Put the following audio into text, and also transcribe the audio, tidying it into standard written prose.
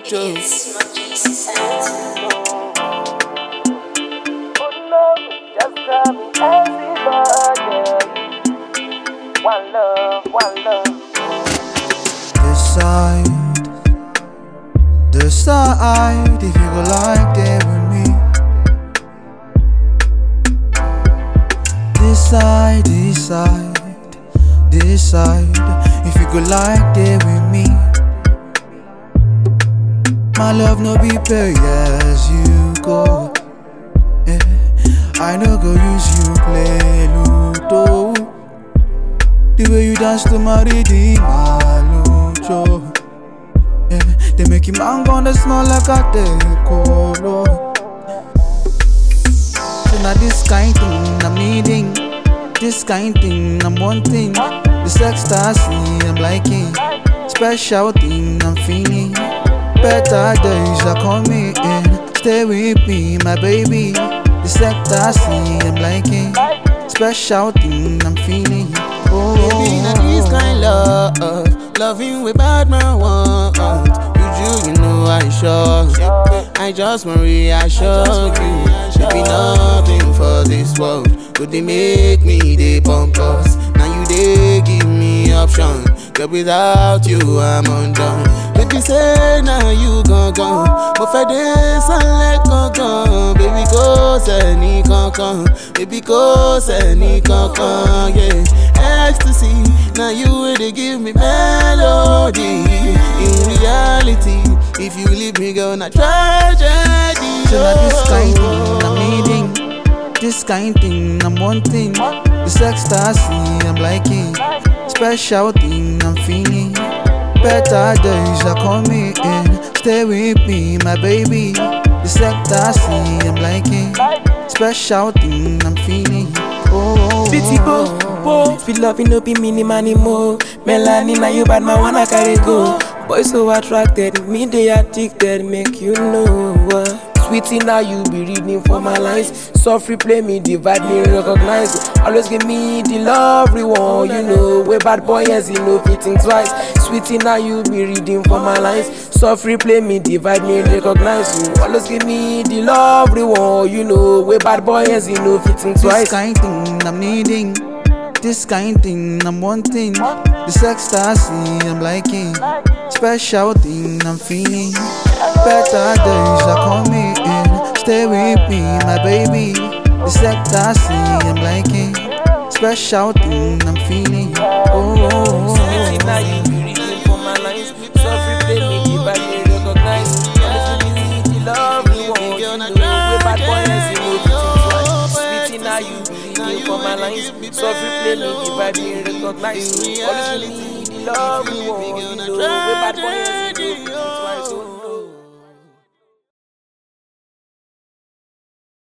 Mojo. One love, one love. Decide if you go like there with me. Decide if you go like there with me. My love no be pay as you go. Yeah. I no go use you play Ludo. The way you dance to my rhythm, Malucho. Yeah, they make him man gonna smell like a decolo. So now this kind thing I'm needing, this kind thing I'm wanting. This ecstasy I'm liking, special thing I'm feeling. Better days are coming in, stay with me, my baby. This ecstasy I'm liking, special thing I'm feeling. Oh, baby, now this kind love, loving with bad man want. You know I sure. I just want to reassure you. There be nothing for this world. Could they make me they pump us? Now you they give me option. Girl, without you I'm undone. Baby say now you gon' go. But for this I let go. Baby go say ni con. Baby go say ni con. Yeah, ecstasy. Now you they give me melody. In reality, if you leave me, girl, not tragedy. So now this kind thing I'm needing, this kind thing I'm wanting. This ecstasy I'm liking, special thing I'm feeling. Better days are coming in, stay with me, my baby. This ecstasy I'm liking, special thing I'm feeling. Oh, Bitty bo, feel loving no be minimal anymore. Melanie, now you bad man wanna carry go. Boy so attracted, me they addicted, make you know. Sweetie, now you be reading for my lines. Soft replay me, divide me, recognize. Always give me the love reward, you know. Way bad boy, yes, you know, fitting twice. Sweetie, now you be reading for my lines. Soft replay me, divide me, recognize you. Always give me the love reward, you know. Way bad boy, yes, you know, fitting twice. this kind thing I'm needing, this kind thing I'm wanting. This ecstasy I'm liking, special thing I'm feeling. Better days are coming in, stay with me, my baby. This ecstasy I'm liking, special thing I'm feeling. Oh, Sweetie, now you be reading for my lines. Soft replay me, divide me, recognize. Always give me the love reward, you know. Way bad boy, yes, you know, fitting twice. Sweetie, now you be reading for my lines. Soft replay me, divide me, recognize. Always give me the love reward, you know. Way bad boy.